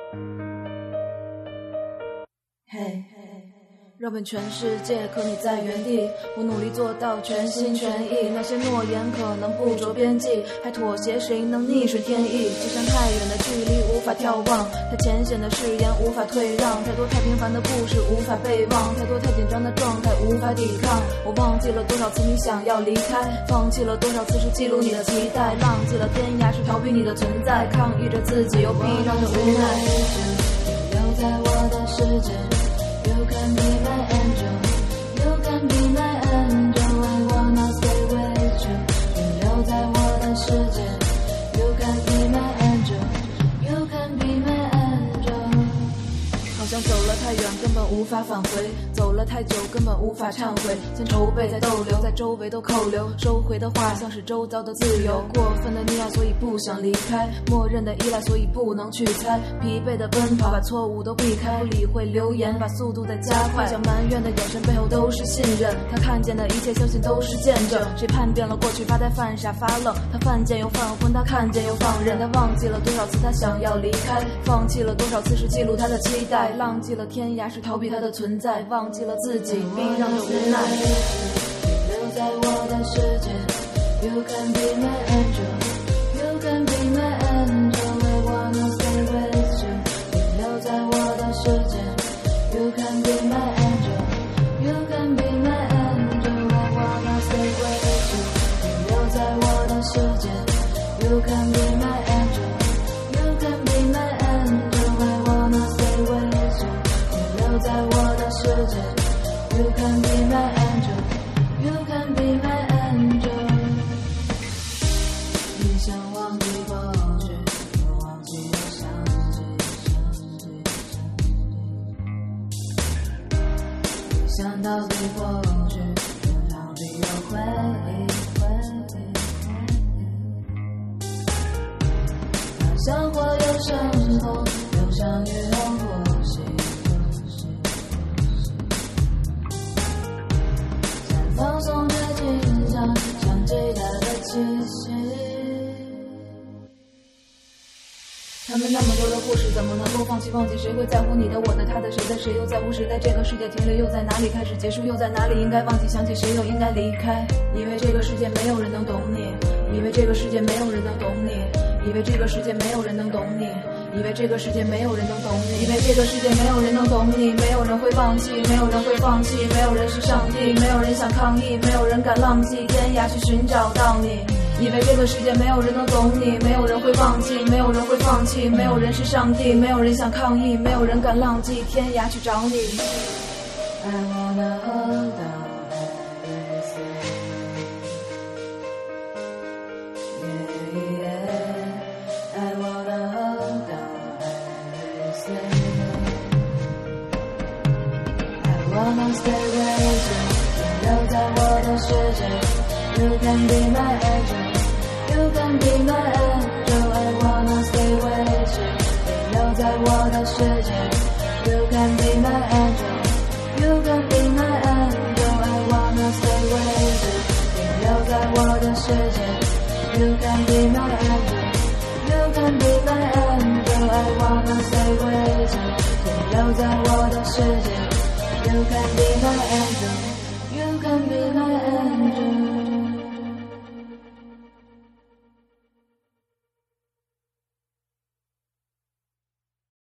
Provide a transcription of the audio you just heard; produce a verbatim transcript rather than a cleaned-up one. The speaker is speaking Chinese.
嘿，绕遍全世界，可你在原地。我努力做到全心全意，那些诺言可能不着边际，还妥协谁能逆顺天意？就像太远的距离无法眺望，太浅显的誓言无法退让，太多太平凡的故事无法备忘，太多太紧张的状态无法抵抗。我忘记了多少次你想要离开，放弃了多少次是记录你的期待，浪迹了天涯是逃避你的存在，抗议着自己又逼让着无奈。 留在我的世界，You can be my angel, you can be my angel, I wanna stay with you. 你留在我的世界 ，You can be my angel, you can be my angel. 好像走了太远，根本无法返回；走了太久，根本无法忏悔。先筹备，再逗留，在周围都扣留。收回的话，像是周遭的自由。过分的溺爱，所以不想离开；默认的依赖，所以不能去猜。疲惫的奔跑，把错误都避开。不理会流言，把速度再加快。想埋怨的眼神背后都是信任。他看见的一切，相信都是见证。谁叛变了过去，发呆犯傻发愣？他犯贱又犯昏，他看见又放任。他忘记了多少次他想要离开，放弃了多少次是记录他的期待。浪迹了天涯是逃避他的存在，忘记了自己，逼让着无奈。 留在我的世界 You can be my angel, You can be my angel, I wanna stay with you. 你留在我的世界 You can be my angel, You can be my angel, I wanna stay with you. 你留在我的世界 You can be my angel, You can be my angel, I wanna stay with you. 你留在我的世界 You can be my angel, You can be my angel. 你想忘记过去，我忘记又想起，你想逃避过去，又逃避又回忆，好像火又生风，又像雨后呼吸，想放松着紧张，想记他的气息。 他们那么多的故事，怎么能够放弃？忘记谁会在乎你的、我的、他的、谁的？谁又在乎谁？在这个世界停留又在哪里？开始结束又在哪里？应该忘记，想起谁又应该离开？以为这个世界没有人能懂你，以为这个世界没有人能懂你，以为这个世界没有人能懂你，以为这个世界没有人能懂你，以为这个世界没有人能懂你，没有人会放弃，没有人会放弃，没有人是上帝，没有人想抗议，没有人敢浪迹天涯去寻找到你。以为这个世界没有人能懂你，没有人会忘记，没有人会放弃，没有人是上帝，没有人想抗议，没有人敢浪迹天涯去找你。 I wanna hold on everything, yeah, yeah. I wanna hold on everything, I wanna stay with you. 留在我的世界 You can be my angel, You can be my